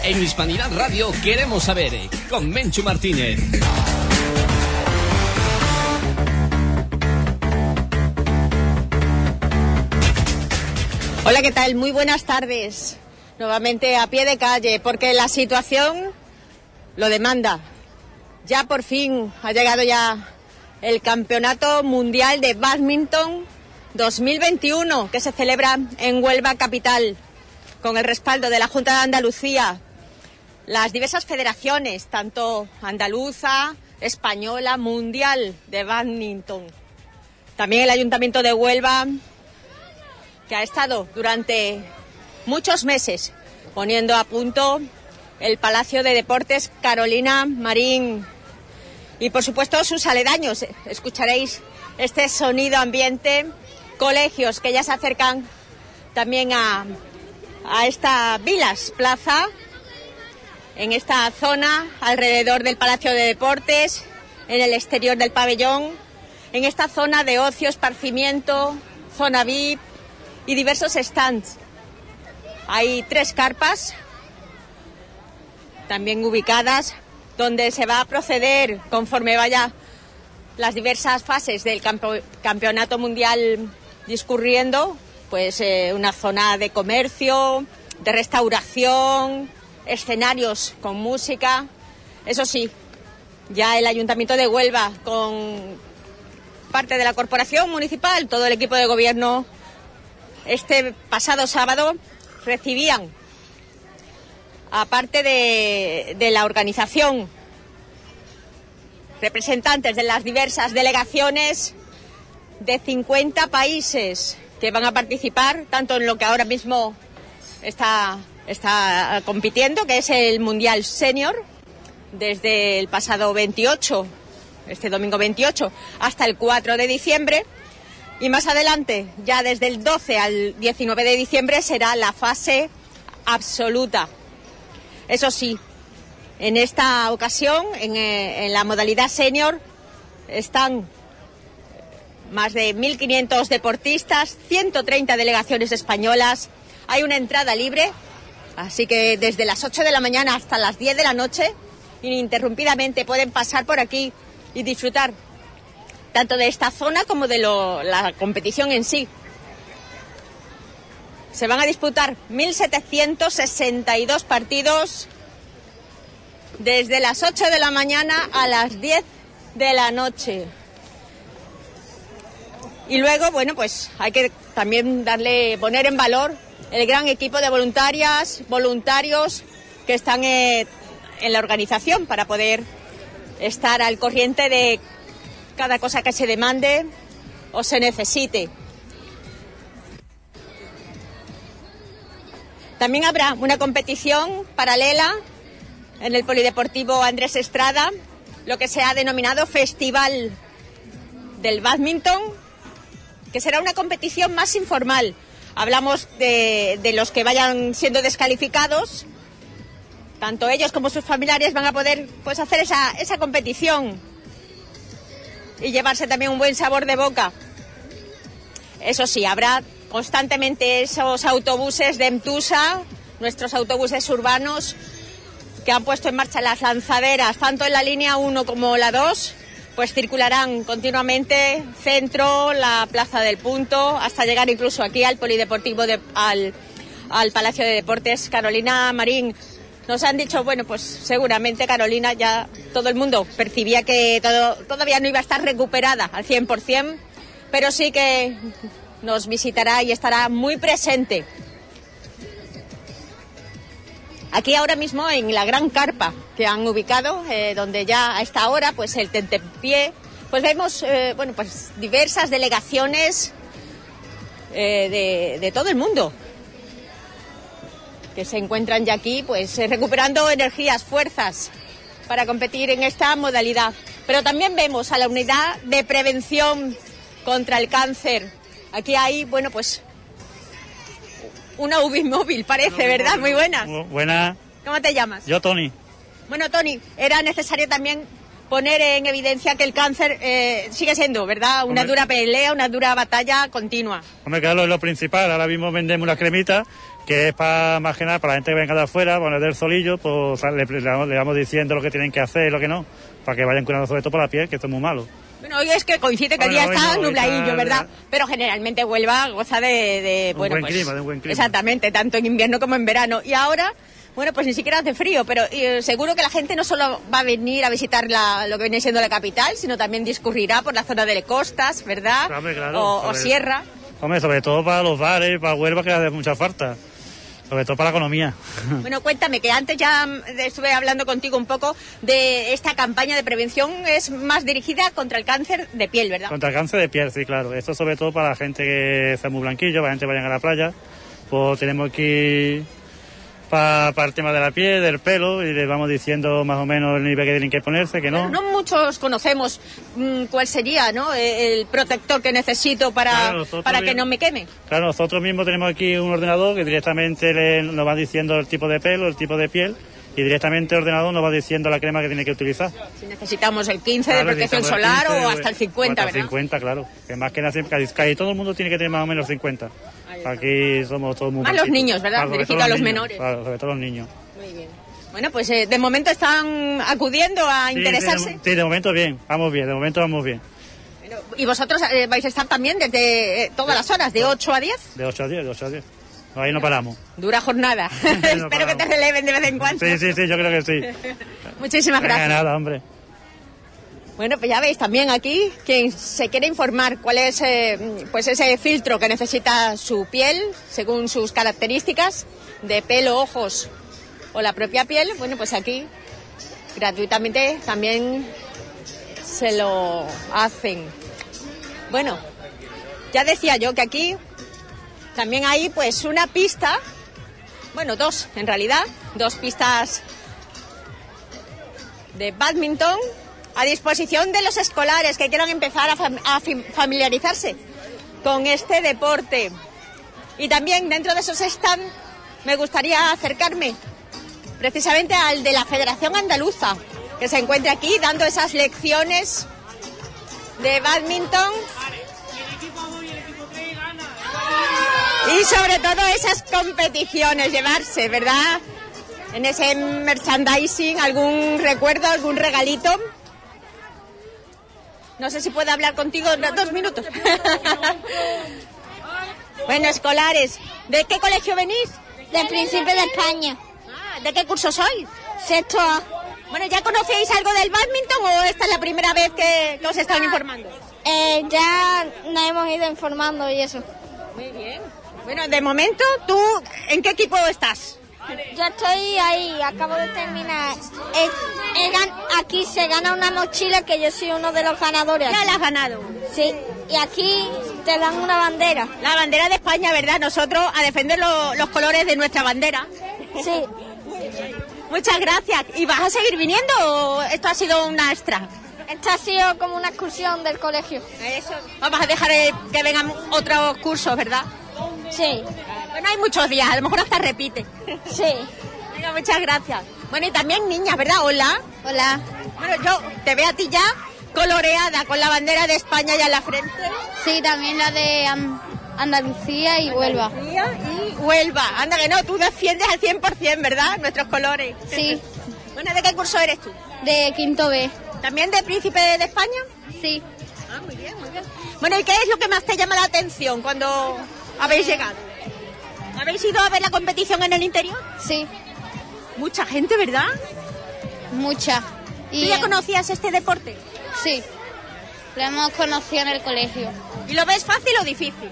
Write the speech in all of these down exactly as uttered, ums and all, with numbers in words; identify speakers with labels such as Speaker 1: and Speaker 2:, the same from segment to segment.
Speaker 1: En Hispanidad Radio queremos saber, con Menchu Martínez.
Speaker 2: Hola, ¿qué tal? Muy buenas tardes. Nuevamente a pie de calle, porque la situación lo demanda. Ya por fin ha llegado ya el Campeonato Mundial de Bádminton dos mil veintiuno, que se celebra en Huelva capital, con el respaldo de la Junta de Andalucía, las diversas federaciones, tanto andaluza, española, mundial de bádminton. También el Ayuntamiento de Huelva, que ha estado durante muchos meses poniendo a punto el Palacio de Deportes Carolina Marín y, por supuesto, sus aledaños. Escucharéis este sonido ambiente, colegios que ya se acercan también a, a esta Vilas Plaza, en esta zona alrededor del Palacio de Deportes, en el exterior del pabellón, en esta zona de ocio, esparcimiento, zona V I P y diversos stands. Hay tres carpas también ubicadas, donde se va a proceder conforme vaya las diversas fases del campo, campeonato mundial discurriendo, pues eh, una zona de comercio, de restauración, escenarios con música. Eso sí, ya el Ayuntamiento de Huelva, con parte de la corporación municipal, todo el equipo de gobierno, este pasado sábado recibían, aparte de, de la organización, representantes de las diversas delegaciones de cincuenta países que van a participar, tanto en lo que ahora mismo está, está compitiendo, que es el Mundial Senior, desde el pasado veintiocho, este domingo veintiocho, hasta el cuatro de diciembre. Y más adelante, ya desde el doce al diecinueve de diciembre, será la fase absoluta. Eso sí, en esta ocasión, en, eh, en la modalidad senior, están más de mil quinientos deportistas, ciento treinta delegaciones españolas. Hay una entrada libre, así que desde las ocho de la mañana hasta las diez de la noche, ininterrumpidamente pueden pasar por aquí y disfrutar tanto de esta zona como de lo, la competición en sí. Se van a disputar mil setecientos sesenta y dos partidos desde las ocho de la mañana a las diez de la noche. Y luego, bueno, pues hay que también darle, poner en valor el gran equipo de voluntarias, voluntarios que están eh, en la organización para poder estar al corriente de cada cosa que se demande o se necesite. También habrá una competición paralela en el Polideportivo Andrés Estrada, lo que se ha denominado Festival del Bádminton, que será una competición más informal. Hablamos de, de los que vayan siendo descalificados, tanto ellos como sus familiares van a poder, pues, hacer esa, esa competición y llevarse también un buen sabor de boca. Eso sí, habrá constantemente esos autobuses de EMTUSA, nuestros autobuses urbanos, que han puesto en marcha las lanzaderas, tanto en la línea uno como la dos, pues circularán continuamente centro, la Plaza del Punto, hasta llegar incluso aquí al Polideportivo, de, al, al Palacio de Deportes Carolina Marín. Nos han dicho, bueno, pues seguramente Carolina, ya todo el mundo percibía que todo, todavía no iba a estar recuperada al cien por ciento, pero sí que nos visitará y estará muy presente. Aquí ahora mismo en la gran carpa que han ubicado, eh, donde ya a esta hora, pues el tentempié, pues vemos, eh, bueno, pues diversas delegaciones eh, de, de todo el mundo, que se encuentran ya aquí, pues eh, recuperando energías, fuerzas para competir en esta modalidad. Pero también vemos a la unidad de prevención contra el cáncer. Aquí hay, bueno, pues una U B I móvil, parece, ¿verdad? Muy buena.
Speaker 3: Buena.
Speaker 2: ¿Cómo te llamas?
Speaker 3: Yo, Tony.
Speaker 2: Bueno, Tony, era necesario también poner en evidencia que el cáncer eh, sigue siendo, ¿verdad? Una Hombre. dura pelea, una dura batalla continua.
Speaker 3: Hombre, claro, es lo principal. Ahora mismo vendemos las cremitas, que es para más que nada para la gente que venga de afuera, poner del solillo, pues le, le, le vamos diciendo lo que tienen que hacer y lo que no, para que vayan cuidando sobre todo por la piel, que esto es muy malo.
Speaker 2: Bueno, hoy es que coincide que el día está nubladillo, ¿verdad? Pero generalmente Huelva goza de, de bueno,
Speaker 3: buen
Speaker 2: pues,
Speaker 3: clima, de un buen clima.
Speaker 2: Exactamente, tanto en invierno como en verano. Y ahora, bueno, pues ni siquiera hace frío, pero eh, seguro que la gente no solo va a venir a visitar la, lo que viene siendo la capital, sino también discurrirá por la zona de costas, ¿verdad?
Speaker 3: Hombre, claro,
Speaker 2: o,
Speaker 3: sobre,
Speaker 2: o sierra.
Speaker 3: Hombre, sobre todo para los bares, para Huelva, que hace mucha falta. Sobre todo para la economía.
Speaker 2: Bueno, cuéntame, que antes ya estuve hablando contigo un poco de esta campaña de prevención, es más dirigida contra el cáncer de piel, ¿verdad?
Speaker 3: Contra el cáncer de piel, sí, claro. Esto sobre todo para la gente que está muy blanquillo, para la gente que vayan a la playa. Pues tenemos aquí para, para el tema de la piel, del pelo, y les vamos diciendo más o menos el nivel que tienen que ponerse, que no.
Speaker 2: Bueno, no muchos conocemos mmm, cuál sería, ¿no?, el protector que necesito para, claro, para que no me queme.
Speaker 3: Claro, nosotros mismos tenemos aquí un ordenador que directamente le, nos va diciendo el tipo de pelo, el tipo de piel, y directamente el ordenador nos va diciendo la crema que tiene que utilizar.
Speaker 2: Si necesitamos el quince claro, de protección solar quince, o hasta el cincuenta,
Speaker 3: o hasta el cincuenta, ¿verdad? Claro. Que más que nada, casi, casi todo el mundo tiene que tener más o menos cincuenta. Aquí somos todos muy...
Speaker 2: Más los niños, ¿verdad?
Speaker 3: Claro,
Speaker 2: dirigido a los
Speaker 3: niños,
Speaker 2: menores.
Speaker 3: Claro, sobre todo los niños.
Speaker 2: Muy bien. Bueno, pues eh, de momento están acudiendo a
Speaker 3: sí,
Speaker 2: interesarse.
Speaker 3: Sí de, sí, de momento bien, vamos bien, de momento vamos bien.
Speaker 2: Bueno, ¿y vosotros eh, vais a estar también desde eh, todas las horas, de ocho a diez?
Speaker 3: De ocho a diez, de ocho a diez. Ahí no paramos.
Speaker 2: Dura jornada. no Espero paramos. Que te releven de vez en cuando.
Speaker 3: Sí, sí, sí, yo creo que sí.
Speaker 2: Muchísimas gracias.
Speaker 3: De nada, hombre.
Speaker 2: Bueno, pues ya veis también aquí, quien se quiere informar cuál es eh, pues ese filtro que necesita su piel, según sus características, de pelo, ojos o la propia piel, bueno, pues aquí gratuitamente también se lo hacen. Bueno, ya decía yo que aquí también hay pues una pista, bueno, dos en realidad, dos pistas de bádminton a disposición de los escolares que quieran empezar a, fam- a familiarizarse con este deporte. Y también dentro de esos stands me gustaría acercarme precisamente al de la Federación Andaluza, que se encuentra aquí dando esas lecciones de bádminton y sobre todo esas competiciones, llevarse, ¿verdad?, en ese merchandising algún recuerdo, algún regalito. No sé si puedo hablar contigo dos minutos. Bueno, escolares, ¿de qué colegio venís?
Speaker 4: Del Príncipe de España.
Speaker 2: Ah, ¿de qué curso sois?
Speaker 4: Sexto A.
Speaker 2: Bueno, ¿ya conocíais algo del bádminton o esta es la primera vez que, que os están informando?
Speaker 4: Eh, ya nos hemos ido informando y eso.
Speaker 2: Muy bien. Bueno, de momento, ¿tú en qué equipo estás?
Speaker 4: Yo estoy ahí, acabo de terminar. Eh, eh, aquí se gana una mochila que yo soy uno de los ganadores.
Speaker 2: ¿Ya la has ganado?
Speaker 4: Sí, y aquí te dan una bandera.
Speaker 2: La bandera de España, ¿verdad? Nosotros a defender lo, los colores de nuestra bandera.
Speaker 4: Sí.
Speaker 2: Muchas gracias. ¿Y vas a seguir viniendo o esto ha sido una extra?
Speaker 4: Esto ha sido como una excursión del colegio.
Speaker 2: Eso. Vamos a dejar eh, que vengan otros cursos, ¿verdad?
Speaker 4: Sí.
Speaker 2: Bueno, hay muchos días, a lo mejor hasta repite.
Speaker 4: Sí.
Speaker 2: Venga, muchas gracias. Bueno, y también niñas, ¿verdad? Hola.
Speaker 4: Hola.
Speaker 2: Bueno, yo te veo a ti ya coloreada con la bandera de España ya en la frente.
Speaker 4: Sí, también la de um, Andalucía y Huelva.
Speaker 2: Andalucía y Huelva. Anda que no, tú defiendes al cien por ciento, ¿verdad? Nuestros colores.
Speaker 4: Sí.
Speaker 2: Bueno, ¿de qué curso eres tú?
Speaker 4: De quinto B.
Speaker 2: ¿También de Príncipe de España?
Speaker 4: Sí.
Speaker 2: Ah, muy bien, muy bien. Bueno, ¿y qué es lo que más te llama la atención cuando habéis llegado? ¿Habéis ido a ver la competición en el interior?
Speaker 4: Sí.
Speaker 2: Mucha gente, ¿verdad?
Speaker 4: Mucha.
Speaker 2: Y... ¿Tú ya conocías este deporte?
Speaker 4: Sí. Lo hemos conocido en el colegio.
Speaker 2: ¿Y lo ves fácil o difícil?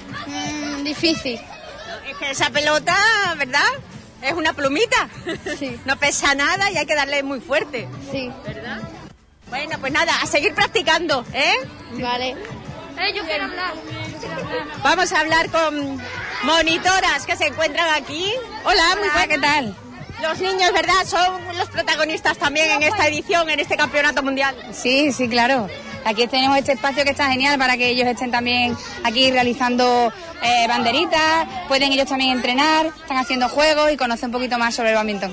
Speaker 4: Mm, difícil.
Speaker 2: Es que esa pelota, ¿verdad?, es una plumita.
Speaker 4: Sí.
Speaker 2: No pesa nada y hay que darle muy fuerte.
Speaker 4: Sí.
Speaker 2: ¿Verdad? Bueno, pues nada, a seguir practicando, ¿eh?
Speaker 4: Vale. Eh, yo quiero hablar. Yo quiero hablar.
Speaker 2: Vamos a hablar con monitoras que se encuentran aquí. Hola, Hola muy buenas.
Speaker 5: ¿Qué tal?
Speaker 2: Los niños, ¿verdad?, son los protagonistas también en esta edición, en este campeonato mundial.
Speaker 5: Sí, sí, claro. Aquí tenemos este espacio que está genial para que ellos estén también aquí realizando eh, banderitas, pueden ellos también entrenar, están haciendo juegos y conocer un poquito más sobre el bádminton.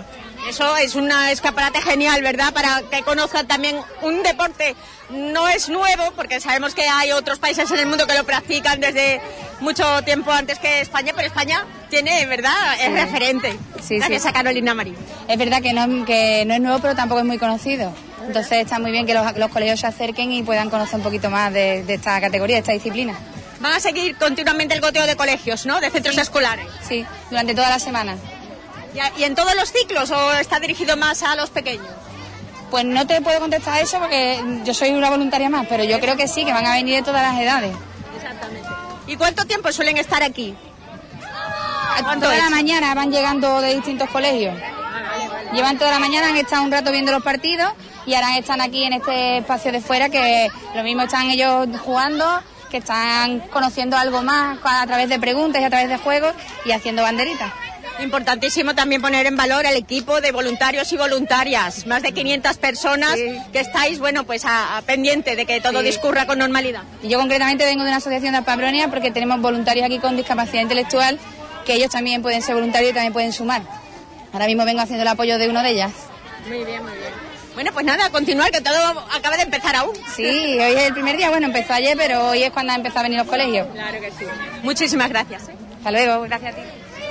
Speaker 2: Eso es un escaparate genial, ¿verdad? Para que conozcan también un deporte. No es nuevo, porque sabemos que hay otros países en el mundo que lo practican desde mucho tiempo antes que España, pero España tiene, ¿verdad? Es sí. referente.
Speaker 5: Sí,
Speaker 2: Gracias
Speaker 5: sí.
Speaker 2: a Carolina Marín.
Speaker 5: Es verdad que no, que no es nuevo, pero tampoco es muy conocido. Entonces está muy bien que los, los colegios se acerquen y puedan conocer un poquito más de, de esta categoría, de esta disciplina.
Speaker 2: Van a seguir continuamente el goteo de colegios, ¿no? De centros
Speaker 5: sí.
Speaker 2: escolares.
Speaker 5: Sí, durante toda la semana.
Speaker 2: ¿Y en todos los ciclos o está dirigido más a los pequeños?
Speaker 5: Pues no te puedo contestar eso porque yo soy una voluntaria más, pero yo creo que sí, que van a venir de todas las edades.
Speaker 2: Exactamente. ¿Y cuánto tiempo suelen estar aquí?
Speaker 5: Toda la mañana van llegando de distintos colegios. Llevan toda la mañana, han estado un rato viendo los partidos y ahora están aquí en este espacio de fuera, que lo mismo están ellos jugando, que están conociendo algo más a través de preguntas y a través de juegos y haciendo banderitas.
Speaker 2: Importantísimo también poner en valor el equipo de voluntarios y voluntarias, más de quinientas personas sí. que estáis, bueno, pues a, a pendiente de que todo sí. discurra con normalidad.
Speaker 5: Y yo concretamente vengo de una asociación de Pamplona porque tenemos voluntarios aquí con discapacidad intelectual, que ellos también pueden ser voluntarios y también pueden sumar. Ahora mismo vengo haciendo el apoyo de uno de ellas.
Speaker 2: Muy bien, muy bien. Bueno, pues nada, a continuar, que todo acaba de empezar aún.
Speaker 5: Sí, hoy es el primer día, bueno, empezó ayer, pero hoy es cuando han empezado a venir los colegios.
Speaker 2: Claro que sí. Muchísimas gracias. ¿eh?
Speaker 5: Hasta luego, gracias a ti.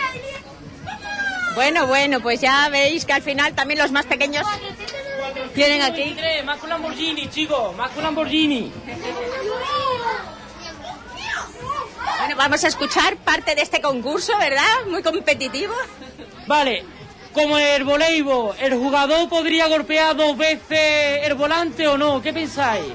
Speaker 2: Bueno, bueno, pues ya veis que al final también los más pequeños vienen aquí.
Speaker 6: Más con Lamborghini, chicos, más con Lamborghini.
Speaker 2: Bueno, vamos a escuchar parte de este concurso, ¿verdad? Muy competitivo.
Speaker 6: Vale, como en el voleibol, ¿el jugador podría golpear dos veces el volante o no? ¿Qué pensáis?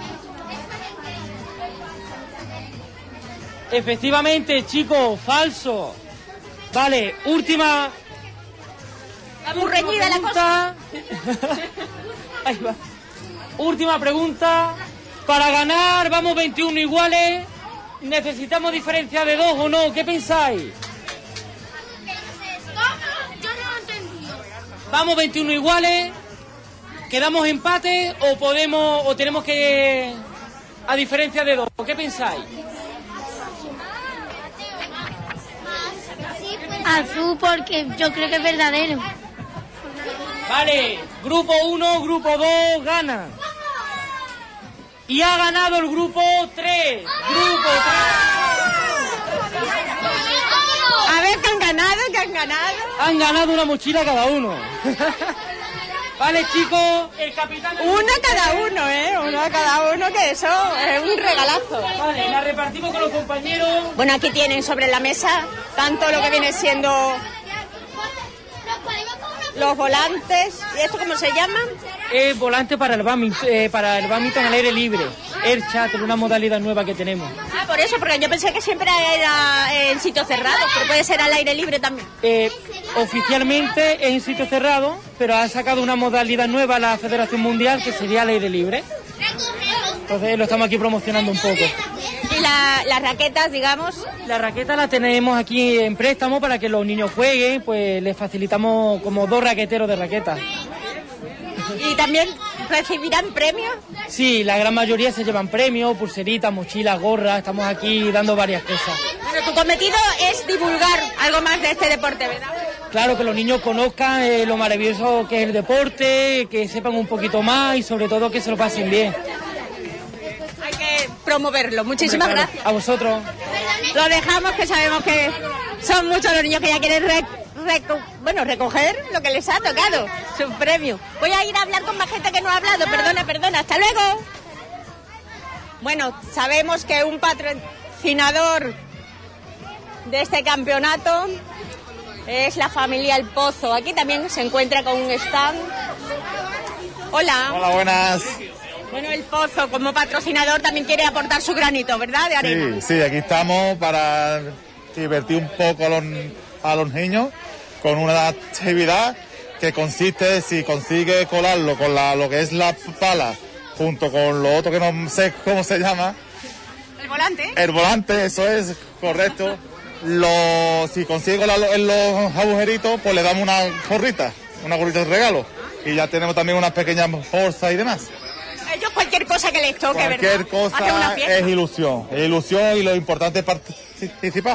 Speaker 6: Efectivamente, chicos, falso. Vale, última...
Speaker 2: Está muy reñida la cosa.
Speaker 6: Ahí va. Última pregunta. Para ganar, vamos veintiuno iguales. ¿Necesitamos diferencia de dos o no? ¿Qué pensáis?
Speaker 4: Yo no entendí.
Speaker 6: Vamos veintiuno iguales. ¿Quedamos empate o podemos o tenemos que a diferencia de dos? ¿Qué pensáis?
Speaker 4: Azul, porque yo creo que es verdadero.
Speaker 6: Vale, grupo uno, grupo dos, gana. Y ha ganado el grupo tres. Grupo tres.
Speaker 2: A ver, ¿qué han ganado? ¿Qué han ganado?
Speaker 6: Han ganado una mochila cada uno. Vale, chicos, el capitán...
Speaker 2: Una cada uno, ¿eh? Una cada uno, que eso es un regalazo.
Speaker 6: Vale, la repartimos con los compañeros.
Speaker 2: Bueno, aquí tienen sobre la mesa tanto lo que viene siendo los volantes. ¿Y esto cómo se llama?
Speaker 6: Es volante para el badminton, eh, para el badminton al aire libre. El chat, una modalidad nueva que tenemos.
Speaker 2: Ah, por eso, porque yo pensé que siempre era en sitios cerrados, pero puede ser al aire libre también.
Speaker 6: Eh, oficialmente es en sitio cerrado, pero ha sacado una modalidad nueva la Federación Mundial que sería al aire libre. Entonces lo estamos aquí promocionando un poco.
Speaker 2: ¿Y la, las raquetas, digamos?
Speaker 6: La raqueta la tenemos aquí en préstamo para que los niños jueguen, pues les facilitamos como dos raqueteros de raquetas.
Speaker 2: ¿Y también recibirán premios?
Speaker 6: Sí, la gran mayoría se llevan premios, pulseritas, mochilas, gorras, estamos aquí dando varias cosas.
Speaker 2: Pero tu cometido es divulgar algo más de este deporte, ¿verdad?
Speaker 6: Claro, que los niños conozcan eh, lo maravilloso que es el deporte, que sepan un poquito más y sobre todo que se lo pasen bien.
Speaker 2: Hay que promoverlo. Muchísimas
Speaker 6: Claro,
Speaker 2: gracias.
Speaker 6: a vosotros.
Speaker 2: Lo dejamos, que sabemos que son muchos los niños que ya quieren re, reco, bueno, recoger lo que les ha tocado, su premio. Voy a ir a hablar con más gente que no ha hablado. Perdona, perdona. Hasta luego. Bueno, sabemos que un patrocinador de este campeonato es la familia El Pozo. Aquí también se encuentra con un stand. Hola.
Speaker 7: Hola, buenas.
Speaker 2: Bueno, El Pozo como patrocinador también quiere aportar su granito, ¿verdad? De arena.
Speaker 7: Sí, sí, aquí estamos para divertir un poco a los, a los niños con una actividad que consiste, si consigue colarlo con la, lo que es la pala, junto con lo otro que no sé cómo se llama.
Speaker 2: ¿El volante?
Speaker 7: El volante, eso es correcto. Lo, si consigue colarlo en los agujeritos, pues le damos una gorrita, una gorrita de regalo. Y ya tenemos también unas pequeñas bolsas y demás.
Speaker 2: Ellos cualquier cosa que les toque,
Speaker 7: Cualquier
Speaker 2: ¿verdad?
Speaker 7: cosa es ilusión, es ilusión y lo importante es participar.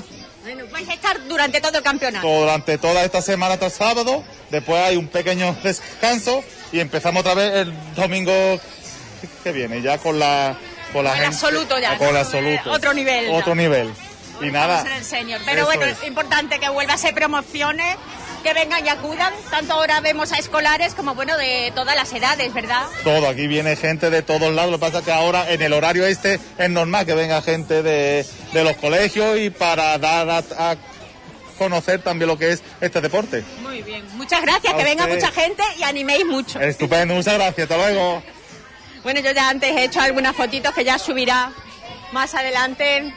Speaker 2: Bueno, vais a estar durante todo el campeonato.
Speaker 7: Durante toda esta semana hasta el sábado, después hay un pequeño descanso y empezamos otra vez el domingo que viene, ya con la... Con, la
Speaker 2: con el
Speaker 7: gente,
Speaker 2: absoluto ya.
Speaker 7: Con el absoluto.
Speaker 2: Otro nivel.
Speaker 7: Otro
Speaker 2: ya.
Speaker 7: nivel. Y nada.
Speaker 2: Vamos en el senior. Pero bueno, es. es importante que vuelva, se promocione, que vengan y acudan. Tanto ahora vemos a escolares como, bueno, de todas las edades, ¿verdad?
Speaker 7: Todo, aquí viene gente de todos lados. Lo que pasa es que ahora en el horario este es normal que venga gente de, de los colegios y para dar a, a conocer también lo que es este deporte.
Speaker 2: Muy bien. Muchas gracias,
Speaker 7: a
Speaker 2: que venga
Speaker 7: usted.
Speaker 2: mucha gente y animéis mucho.
Speaker 7: Estupendo, muchas gracias. Hasta luego.
Speaker 2: Bueno, yo ya antes he hecho algunas fotitos que ya subirá más adelante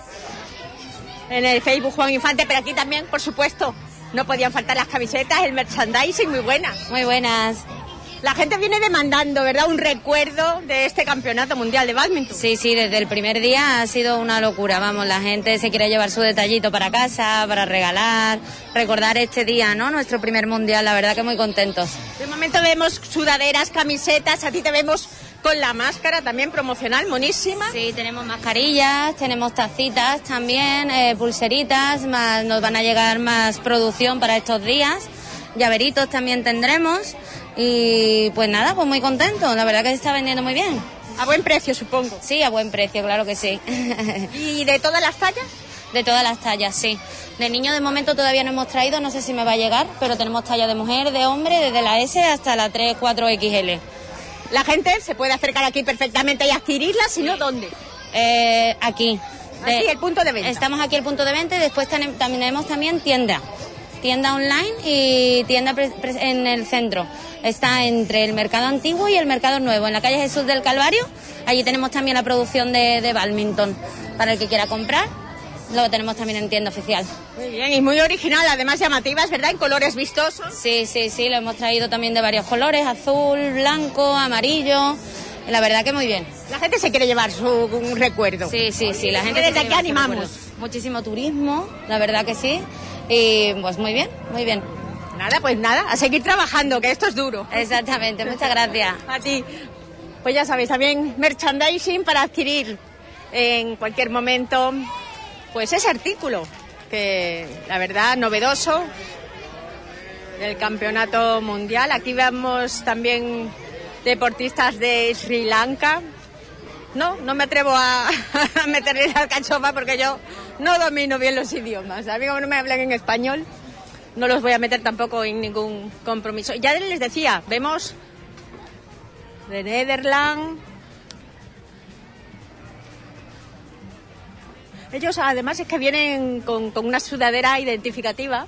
Speaker 2: en el Facebook Juan Infante, pero aquí también, por supuesto, no podían faltar las camisetas, el merchandising, muy buenas.
Speaker 5: Muy buenas.
Speaker 2: La gente viene demandando, ¿verdad?, un recuerdo de este campeonato mundial de bádminton.
Speaker 5: Sí, sí, desde el primer día ha sido una locura, vamos, la gente se quiere llevar su detallito para casa, para regalar, recordar este día, ¿no?, nuestro primer mundial, la verdad que muy contentos.
Speaker 2: De momento vemos sudaderas, camisetas, a ti te vemos con la máscara también promocional, monísima.
Speaker 5: Sí, tenemos mascarillas, tenemos tacitas también, eh, pulseritas, más, nos van a llegar más producción para estos días, llaveritos también tendremos. Y pues nada, pues muy contento, la verdad que se está vendiendo muy bien.
Speaker 2: A buen precio, supongo.
Speaker 5: Sí, a buen precio, claro que sí.
Speaker 2: ¿Y de todas las tallas?
Speaker 5: De todas las tallas, sí. De niño de momento todavía no hemos traído, no sé si me va a llegar, pero tenemos talla de mujer, de hombre, desde la S hasta la tres, cuatro equis ele.
Speaker 2: La gente se puede acercar aquí perfectamente y adquirirla, si no, ¿dónde?
Speaker 5: Eh, aquí.
Speaker 2: De, aquí, el punto de venta.
Speaker 5: Estamos aquí el punto de venta y después ten, tenemos también tienda. Tienda online y tienda pre, pre, en el centro. Está entre el mercado antiguo y el mercado nuevo, en la calle Jesús del Calvario. Allí tenemos también la producción de, de bádminton. Para el que quiera comprar, lo tenemos también en tienda oficial.
Speaker 2: Muy bien, y muy original, además llamativas, ¿verdad? En colores vistosos.
Speaker 5: Sí, sí, sí, lo hemos traído también de varios colores, azul, blanco, amarillo. La verdad que muy bien.
Speaker 2: La gente se quiere llevar su un recuerdo.
Speaker 5: Sí, sí, sí, la gente.
Speaker 2: Desde aquí animamos.
Speaker 5: Muchísimo turismo, la verdad que sí. Y pues muy bien, muy bien.
Speaker 2: Nada, pues nada, a seguir trabajando, que esto es duro.
Speaker 5: Exactamente, muchas gracias.
Speaker 2: A ti. Pues ya sabéis, también merchandising para adquirir en cualquier momento, pues ese artículo, que la verdad, novedoso, del campeonato mundial. Aquí vemos también deportistas de Sri Lanka. No, no me atrevo a, a meterle la alcachofa porque yo no domino bien los idiomas. A mí como no me hablan en español, no los voy a meter tampoco en ningún compromiso. Ya les decía, vemos de Netherlands. Ellos además es que vienen con, con una sudadera identificativa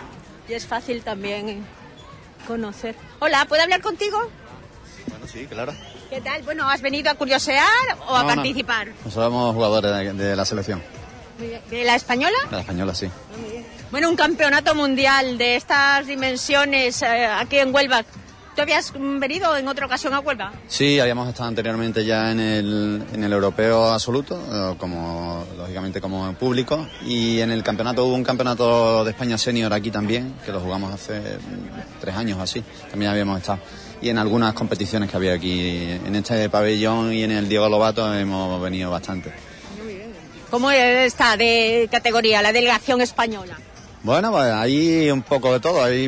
Speaker 2: y es fácil también conocer. Hola, ¿puedo hablar contigo?
Speaker 8: Bueno, sí, claro.
Speaker 2: ¿Qué tal? Bueno, ¿has venido a curiosear o a no, participar?
Speaker 8: No. Nosotros somos jugadores de, de la selección.
Speaker 2: ¿De la española?
Speaker 8: De la española, sí.
Speaker 2: Bueno, un campeonato mundial de estas dimensiones eh, aquí en Huelva. ¿Tú habías venido en otra ocasión a Huelva?
Speaker 8: Sí, habíamos estado anteriormente ya en el, en el europeo absoluto, como lógicamente como público, y en el campeonato hubo un campeonato de España senior aquí también, que lo jugamos hace tres años o así, también habíamos estado. Y en algunas competiciones que había aquí, en este pabellón y en el Diego Lobato hemos venido bastante.
Speaker 2: Muy bien. ¿Cómo está de categoría la delegación española?
Speaker 8: Bueno, pues hay un poco de todo, hay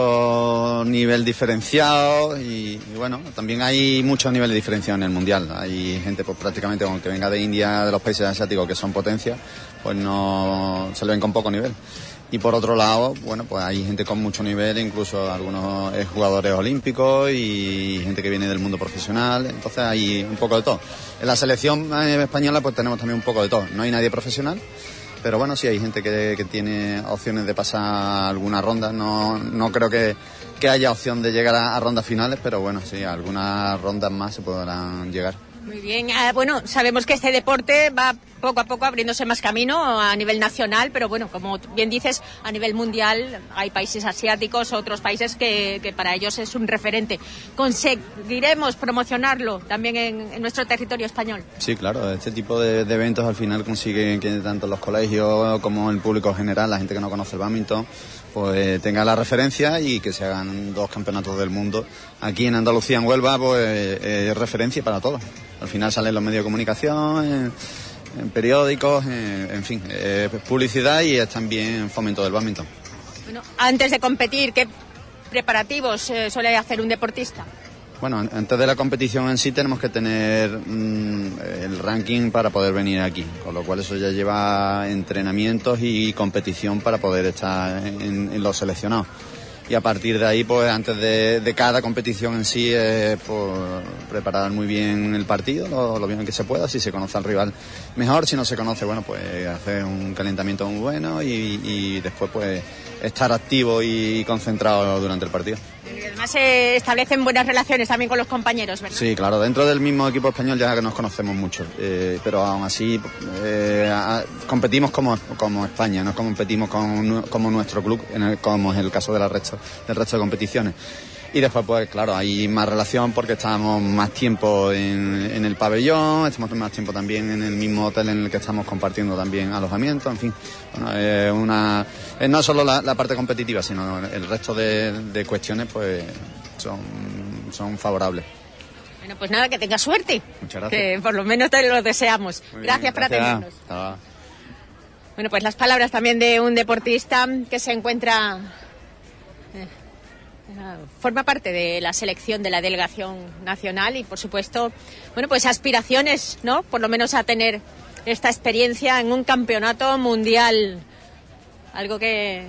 Speaker 8: mucho nivel diferenciado y, y bueno, también hay muchos niveles diferenciados en el Mundial. Hay gente pues prácticamente como que venga de India, de los países asiáticos que son potencias, pues no se le ven con poco nivel. Y por otro lado, bueno, pues hay gente con mucho nivel, incluso algunos jugadores olímpicos y gente que viene del mundo profesional, entonces hay un poco de todo. En la selección española pues tenemos también un poco de todo, no hay nadie profesional, pero bueno, sí hay gente que, que tiene opciones de pasar algunas rondas, no, no creo que, que haya opción de llegar a, a rondas finales, pero bueno, sí, algunas rondas más se podrán llegar.
Speaker 2: Muy bien, eh, bueno, sabemos que este deporte va poco a poco abriéndose más camino a nivel nacional, pero bueno, como bien dices, a nivel mundial hay países asiáticos, otros países que, que para ellos es un referente. ¿Conseguiremos promocionarlo también en, en nuestro territorio español?
Speaker 8: Sí, claro, este tipo de, de eventos al final consiguen que tanto los colegios como el público general, la gente que no conoce el bádminton, pues tenga la referencia y que se hagan dos campeonatos del mundo. Aquí en Andalucía, en Huelva, pues es referencia para todos. Al final salen los medios de comunicación, en periódicos, en, en fin, eh, publicidad y es también fomento del bádminton.
Speaker 2: Bueno, antes de competir, ¿qué preparativos eh, suele hacer un deportista?
Speaker 8: Bueno, antes de la competición en sí tenemos que tener mmm, el ranking para poder venir aquí, con lo cual eso ya lleva entrenamientos y competición para poder estar en, en los seleccionados. Y a partir de ahí, pues antes de, de cada competición en sí, eh, pues, preparar muy bien el partido, lo, lo bien que se pueda. Si se conoce al rival, mejor. Si no se conoce, bueno, pues hacer un calentamiento muy bueno y, y después, pues, estar activo y concentrado durante el partido.
Speaker 2: Y además se establecen buenas relaciones también con los compañeros, ¿verdad?
Speaker 8: Sí, claro, dentro del mismo equipo español ya que nos conocemos mucho, eh, pero aún así eh, a, competimos como, como España, no competimos con, como nuestro club, en el, como es el caso de la resto, del resto de competiciones. Y después, pues claro, hay más relación porque estamos más tiempo en, en el pabellón, estamos más tiempo también en el mismo hotel en el que estamos compartiendo también alojamiento, en fin. Bueno, eh, una, eh, no solo la, la parte competitiva, sino el resto de, de cuestiones, pues son, son favorables.
Speaker 2: Bueno, pues nada, que tengas suerte.
Speaker 8: Muchas gracias.
Speaker 2: Que por lo menos te lo deseamos.
Speaker 8: Muy
Speaker 2: Gracias,
Speaker 8: bien,
Speaker 2: por
Speaker 8: gracias.
Speaker 2: atendernos.
Speaker 8: Hasta.
Speaker 2: Bueno, pues las palabras también de un deportista que se encuentra... Eh, forma parte de la selección de la delegación nacional y, por supuesto, bueno, pues aspiraciones, ¿no? Por lo menos a tener esta experiencia en un campeonato mundial, algo que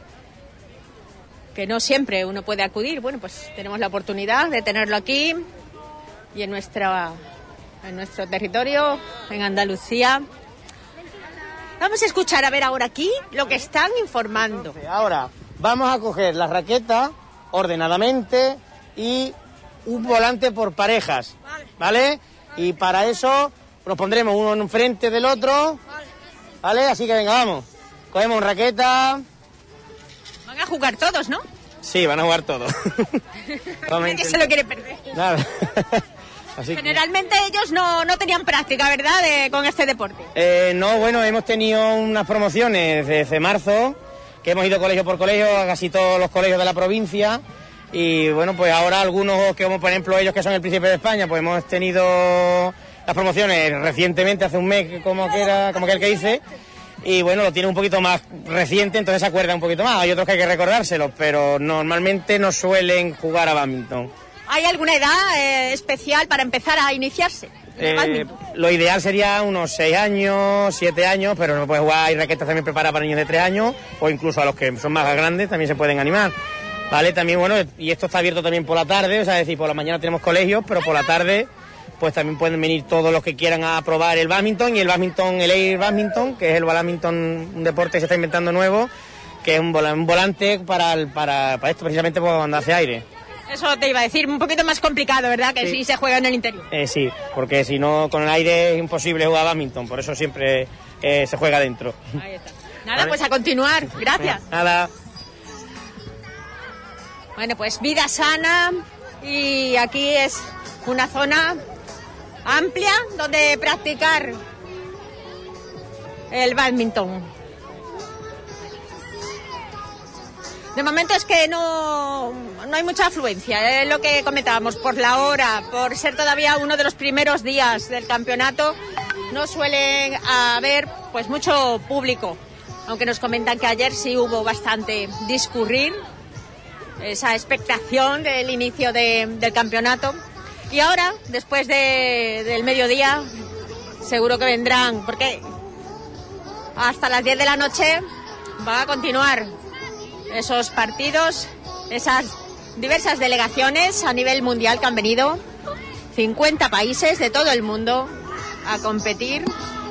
Speaker 2: que no siempre uno puede acudir. Bueno, pues tenemos la oportunidad de tenerlo aquí y en nuestra en nuestro territorio, en Andalucía. Vamos a escuchar a ver ahora aquí lo que están informando.
Speaker 9: Ahora vamos a coger la raqueta ordenadamente y un volante por parejas, ¿vale? Y para eso nos pondremos uno enfrente del otro, ¿vale? Así que venga, vamos. Cogemos raqueta.
Speaker 2: Van a jugar todos, ¿no?
Speaker 9: Sí, van a jugar todos.
Speaker 2: ¿Quién se lo quiere perder?
Speaker 9: Nada. Así que...
Speaker 2: Generalmente ellos no, no tenían práctica, ¿verdad?, de, con este deporte.
Speaker 9: Eh, no, bueno, hemos tenido unas promociones desde marzo, que hemos ido colegio por colegio a casi todos los colegios de la provincia y bueno, pues ahora algunos, que como por ejemplo ellos que son el Príncipe de España, pues hemos tenido las promociones recientemente, hace un mes como que era, como que el que hice, y bueno, lo tiene un poquito más reciente, entonces se acuerda un poquito más. Hay otros que hay que recordárselos, pero normalmente no suelen jugar a bádminton.
Speaker 2: ¿Hay alguna edad eh, especial para empezar a iniciarse?
Speaker 9: Eh, lo ideal sería unos seis años, siete años, pero no puede jugar. Hay raquetas también preparadas para niños de tres años o incluso a los que son más grandes también se pueden animar, ¿vale? También, bueno, y esto está abierto también por la tarde, o sea, es decir, por la mañana tenemos colegios, pero por la tarde pues también pueden venir todos los que quieran a probar el bádminton y el bádminton, el air bádminton, que es el bádminton, un deporte que se está inventando nuevo, que es un, vol- un volante para, el, para, para esto, precisamente cuando hace aire.
Speaker 2: Eso te iba a decir, un poquito más complicado, ¿verdad?, que sí. Si se juega en el interior.
Speaker 9: Eh, sí, porque si no, con el aire es imposible jugar bádminton, por eso siempre eh, se juega dentro.
Speaker 2: Ahí está. Nada, ¿vale? Pues a continuar, gracias.
Speaker 9: Nada.
Speaker 2: Bueno, pues vida sana y aquí es una zona amplia donde practicar el bádminton. De momento es que no, no hay mucha afluencia, es lo que comentábamos, por la hora, por ser todavía uno de los primeros días del campeonato, no suele haber pues mucho público, aunque nos comentan que ayer sí hubo bastante discurrir, esa expectación del inicio de, del campeonato. Y ahora, después de, del mediodía, seguro que vendrán, porque hasta las diez de la noche va a continuar esos partidos, esas diversas delegaciones a nivel mundial que han venido, cincuenta países de todo el mundo a competir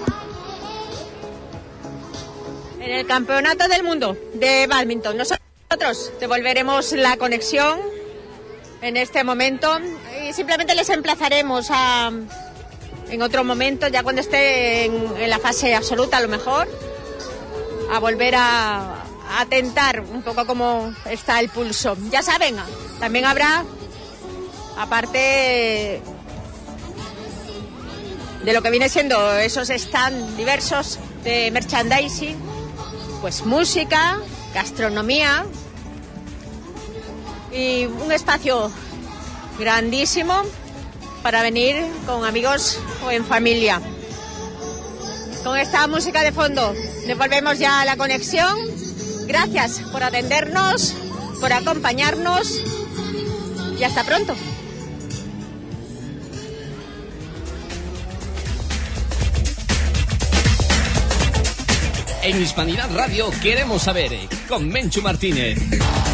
Speaker 2: en el Campeonato del Mundo de Bádminton. Nosotros devolveremos la conexión en este momento y simplemente les emplazaremos a, en otro momento, ya cuando esté en, en la fase absoluta a lo mejor, a volver a a tentar un poco cómo está el pulso. Ya saben, también habrá, aparte de lo que viene siendo esos stands diversos de merchandising, pues música, gastronomía y un espacio grandísimo para venir con amigos o en familia. con esta música de fondo, devolvemos ya la conexión. Gracias por atendernos, por acompañarnos y hasta pronto.
Speaker 1: En Hispanidad Radio queremos saber, con Menchu Martínez.